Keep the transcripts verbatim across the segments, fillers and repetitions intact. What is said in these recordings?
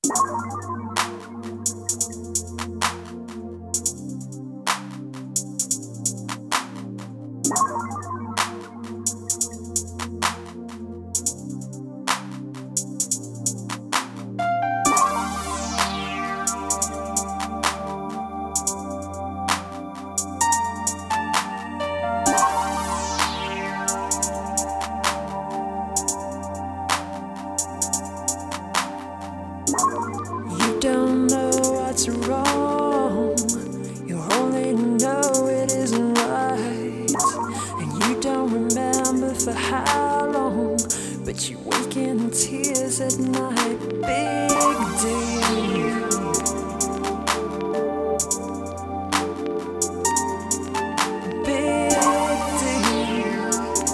You don't know what's wrong, you only know it isn't right. And you don't remember for how long, but you wake in tears at night. Big deal. Big deal.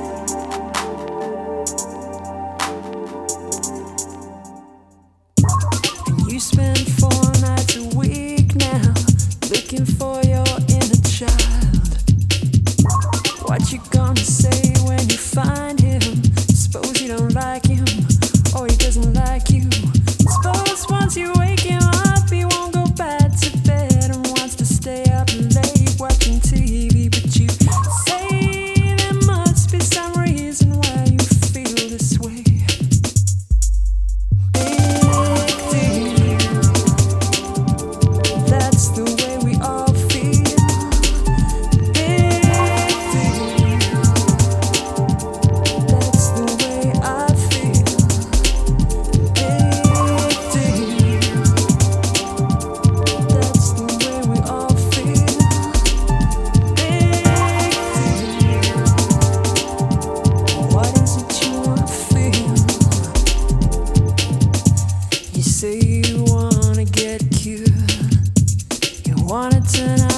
And you spend four nights a week now looking for your inner child. What you gonna say when you find him? Suppose you don't like him, or he doesn't like you. Suppose once you wake him up, he won't go back to bed and wants to stay up late watching T V. But you say there must be some reason why you feel this way. Big deal. That's the way we all feel. Big deal. That's the way I feel. Big deal. That's the way we all feel. Big deal. What is it you wanna feel? You say you wanna get cured, you wanna turn out